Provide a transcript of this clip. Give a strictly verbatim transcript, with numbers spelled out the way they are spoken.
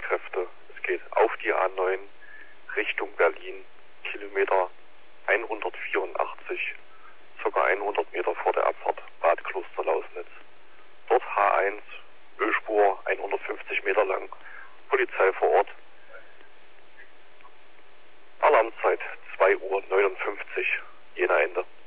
Streitkräfte. Es geht auf die A neun Richtung Berlin, Kilometer hundertvierundachtzig, ca. hundert Meter vor der Abfahrt Bad Kloster-Lausnitz. Dort H eins, Ölspur, hundertfünfzig Meter lang, Polizei vor Ort. Alarmzeit zwei Uhr neunundfünfzig, Jena Ende.